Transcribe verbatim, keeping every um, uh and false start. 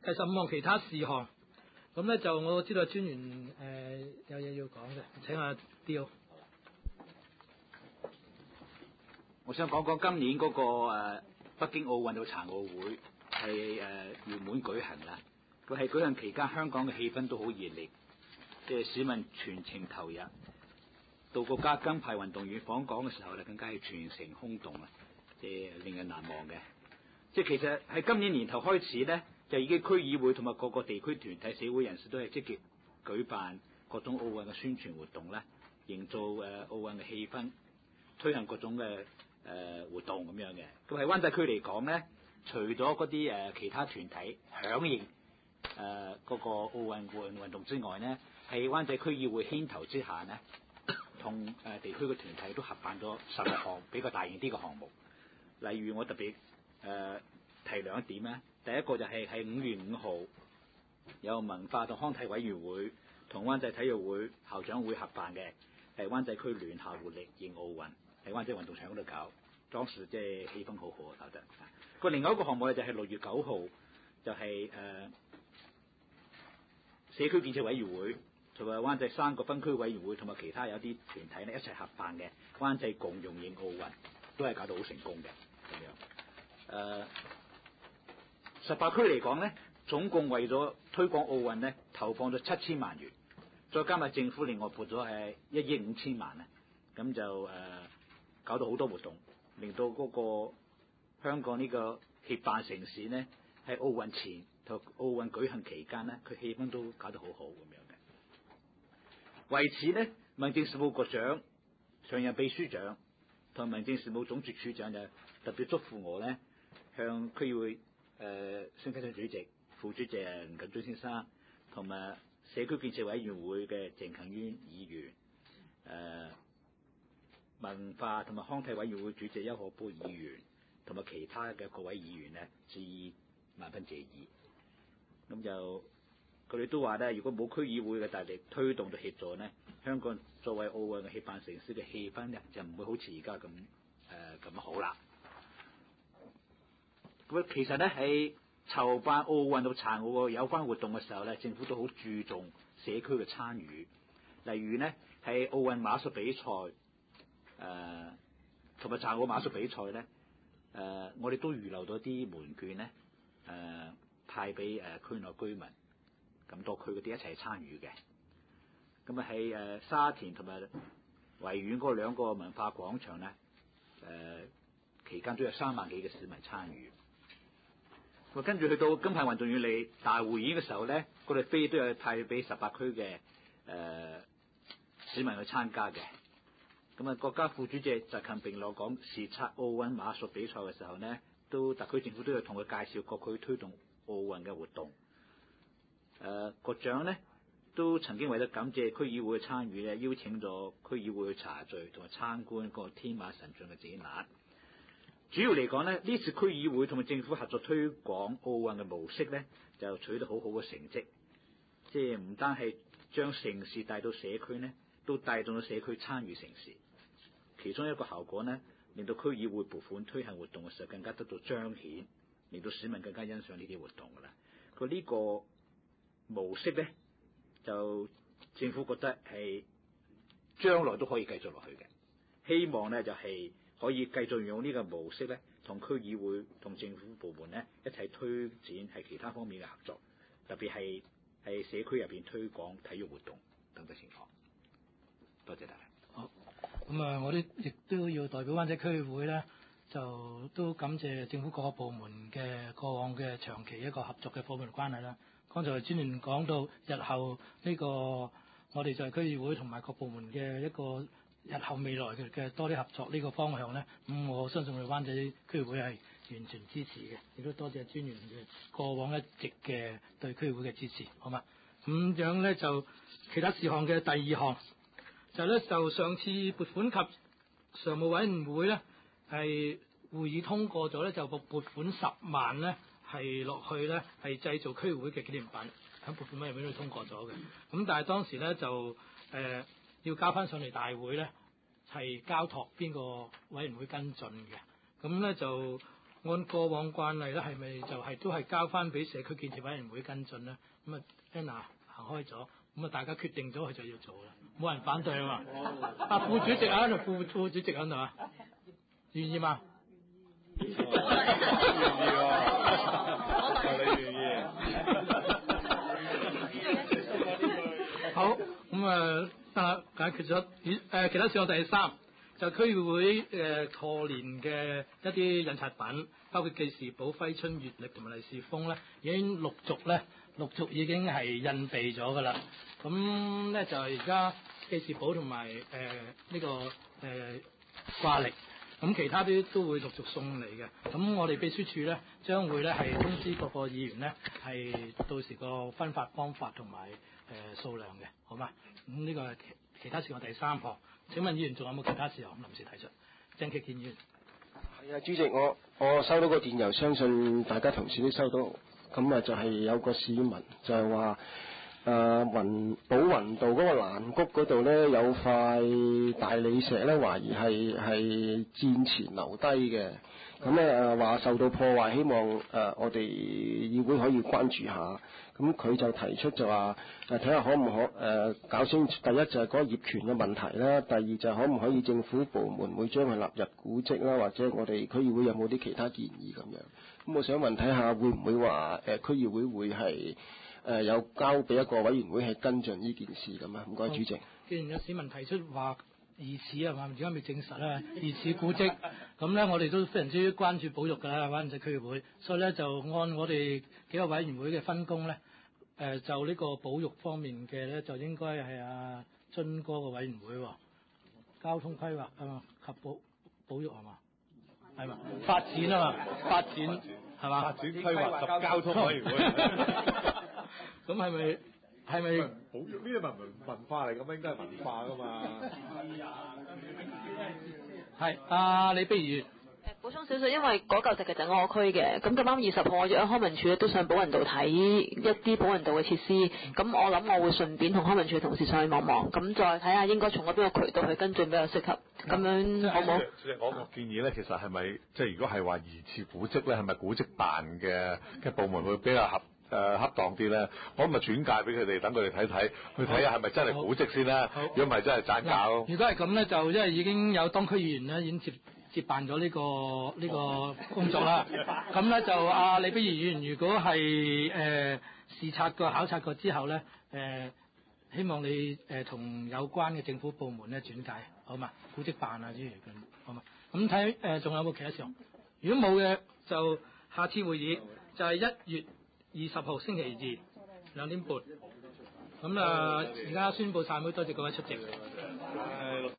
第十五項其他事項。咁咧就我知道專員誒、呃、有嘢要講嘅，請阿 Dio。 我想講講今年嗰、那個誒、呃、北京奧運到殘奧會係誒圓滿舉行啦。佢係舉行期間，香港嘅氣氛都好熱烈，即係市民全程投入。到國家金牌運動員訪港嘅時候咧，更加係全城轟動啊！即係令人難忘嘅。即係其實喺今年年頭開始咧，就已經區議會同埋各個地區團體、社會人士都係積極舉辦各種奧運嘅宣傳活動咧，營造誒、呃、奧運嘅氣氛，推行各種嘅誒、呃、活動咁樣嘅。咁喺灣仔區嚟講咧，除咗嗰啲誒其他團體響應誒嗰、呃那個奧運運運動之外咧，喺灣仔區議會牽頭之下咧，同誒、呃、地區嘅團體都合辦咗十個項比較大型啲嘅項目。例如我特別誒、呃、提兩點咧，第一個就係喺五月五號有文化同康體委員會同灣仔體育會校長會合辦嘅，係灣仔區聯校活力迎奧運，喺灣仔運動場嗰度搞，當時即係氣氛好好啊，搞得。個另外一個項目咧就係六月九號，就係、是、誒、呃、社區建設委員會同埋灣仔三個分區委員會同埋其他有啲團體咧一齊合辦嘅灣仔共融迎奧運，都係搞到好成功嘅咁樣。誒十八區嚟講咧，總共為咗推廣奧運咧，投放咗七千萬元，再加埋政府另外撥咗係一億五千萬啊，咁就誒、呃、搞到好多活動，令到嗰個香港呢個協辦城市咧，喺奧運前同奧運舉行期間咧，佢氣氛都搞得好好咁樣嘅。為此咧，民政事務局長、常任秘書長同民政事務總署署長就特別囑咐我咧，向區議會誒孫啟昌主席、副主席吳錦中先生同埋社區建設委員會嘅鄭勤淵議員、誒、呃、文化同埋康體委員會主席邱可波議員同埋其他嘅各位議員咧，致以萬分謝意。咁就佢哋都話咧，如果冇區議會嘅大力推動同協助咧，香港作為奧運嘅協辦城市嘅氣氛咧，就唔會好似而家咁誒咁好啦。咁其實咧喺籌辦奧運到殘奧嘅有關活動嘅時候咧，政府都好注重社區嘅參與。例如咧喺奧運馬術比賽誒同埋殘奧馬術比賽咧，誒、呃、我哋都預留咗啲門券咧，誒、呃、派俾誒、呃、區內居民。咁多區嗰啲一齊參與嘅，咁啊喺誒沙田同埋維園嗰兩個文化廣場咧，誒、呃、期間都有三萬幾嘅市民參與。咁跟住去到金牌運動員嚟大會演嘅時候咧，嗰隊飛都有派俾十八區嘅誒市民去參加嘅。咁啊，國家副主席習近平落講視察奧運馬術比賽嘅時候咧，都特區政府都有同佢介紹各區推動奧運嘅活動。誒、呃，局長咧都曾經為咗感謝區議會嘅參與咧，邀請咗區議會去茶敘同埋參觀個天馬神將嘅展覽。主要嚟講咧，呢次區議會同埋政府合作推廣奧運嘅模式咧，就取得好好嘅成績。即係唔單係將盛事帶到社區咧，都帶動咗社區參與盛事。其中一個效果咧，令到區議會撥款推行活動嘅時候更加得到彰顯，令到市民更加欣賞呢啲活動噶啦。佢呢個模式咧，就政府覺得係將來都可以繼續落去嘅，希望咧就係、是、可以繼續用呢個模式咧，同區議會同政府部門咧一齊推展係其他方面嘅合作，特別係喺社區入邊推廣體育活動等等情況。多謝大家。 好，咁啊，我哋亦都要代表灣仔區議會咧，就都感謝政府各個部門嘅過往嘅長期一個合作嘅夥伴關係啦。剛才專員講到日後呢、這個我哋就係區議會同埋各部門嘅一個日後未來嘅嘅多啲合作呢個方向咧，咁、嗯、我相信我哋灣仔區議會係完全支持嘅，亦都多謝專員嘅過往一直嘅對區議會嘅支持，好嘛？咁樣咧就其他事項嘅第二項就咧就上次撥款及常務委員會咧係會議通過咗咧，就撥撥款十萬咧。係落去咧，係製造區議會嘅紀念品，喺撥款委員會度通過咗嘅。咁但係當時咧就誒、呃、要交翻上嚟大會咧，係交託邊個委員會跟進嘅。咁咧就按過往慣例咧，係咪就係都係交翻俾社區建設委員會跟進咧？咁啊 Anna 行開咗，咁啊大家決定咗佢就要做啦，冇人反對啊嘛。啊副主席喺度，副副主席喺度啊，願意嘛？願意喎，你願意。好，咁啊得解決咗。誒其他事項第三。就區議會誒賀年嘅一啲印刷品，包括記事簿、揮春、月曆同埋利是封咧，已經陸續咧陸續已經係印備咗㗎啦。咁咧就係而家記事簿同埋誒呢個誒、呃、掛曆，咁其他啲都會陸續送嚟嘅。咁我哋秘書處咧將會咧係通知各個議員咧係到時個分發方法同埋誒數量嘅，好嘛？咁呢個係其其他事項第三項。請問議員仲有冇其他事項臨時提出？鄭鈺健議員。 係啊，主席，我我收到個電郵，相信大家同事都收到。咁啊，就係有個市民就係話誒雲寶雲道嗰個欄谷嗰度咧有塊大理石咧，懷疑係係戰前留低嘅。咁咧誒話受到破壞，希望誒、呃、我哋議會可以關注下。咁佢就提出就話誒睇下可唔可誒、呃、搞清楚，第一就係嗰個業權嘅問題啦，第二就係可唔可以政府部門會將佢納入古蹟啦，或者我哋區議會有冇啲其他建議咁樣。咁我想問睇下會唔會話誒區議會會係誒、呃、有交俾一個委員會係跟進呢件事咁啊？唔該，主席。 既然有市民提出話疑似啊嘛，而家未證實啦，疑似古蹟，咁咧我哋都非常之關注保育㗎啦，灣仔區議會，所以咧就按我哋幾個委員會嘅分工咧，誒、呃、就呢個保育方面嘅咧，就應該係阿津哥個委員會喎，交通規劃啊嘛及保保育係嘛，係嘛發展啊嘛，發展係嘛， 發展規劃及交通委員會， 咁係咪？係咪保育呢啲文文化嚟咁應該係文化㗎嘛？ 係阿李碧如。 誒補充少少，因為嗰嚿石其實係我區嘅，咁咁啱二十號我約康文署都上寶雲道睇一啲寶雲道嘅設施，咁我諗我會順便同康文署嘅同事上去望望，咁再睇下應該從嗰邊個渠道去跟進比較適合，咁樣好唔好？ 主席，我個建議咧，其實係咪即係如果係話疑似古蹟咧，係咪古蹟辦嘅嘅部門會比較合？誒、呃、恰當啲咧，我咁咪轉介俾佢哋，等佢哋睇睇，去睇下係咪真係古蹟先啦。如果唔係真係賺搞。 如果係咁咧，就因為已經有當區議員咧已經接接辦咗呢、這個呢、這個工作啦。咁咧就阿、啊、李碧儀議員，如果係誒、呃、視察過、考察過之後咧，誒、呃、希望你誒同、呃、有關嘅政府部門咧轉介，好嘛？古蹟辦啊之類嘅，好嘛？咁睇誒仲有冇其他事項？如果冇嘅，就下次會議就係一月二十號星期二兩點半，咁啊而家宣佈散會，多謝各位出席。